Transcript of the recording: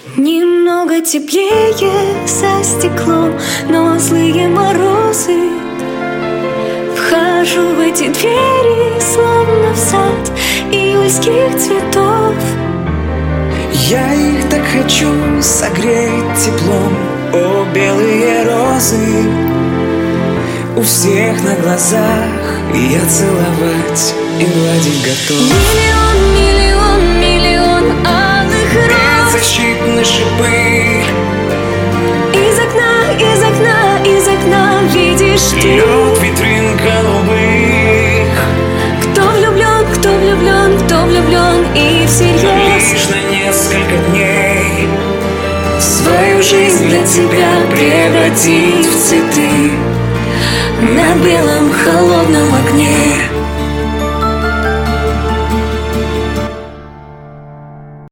Немного теплее за стеклом, но злые морозы. Вхожу в эти двери, словно в сад июльских цветов. Я их так хочу согреть теплом, о, белые розы. У всех на глазах я целовать и гладить готов. Миллион, миллион, миллион алых роз. Беззащитны шипы. Из окна, из окна, из окна видишь ты. Лед витрин голубых. Кто влюблен, кто влюблен, кто влюблен и всерьез. Лишь на несколько дней Свою жизнь для тебя превратить в цветы на белом холодном окне.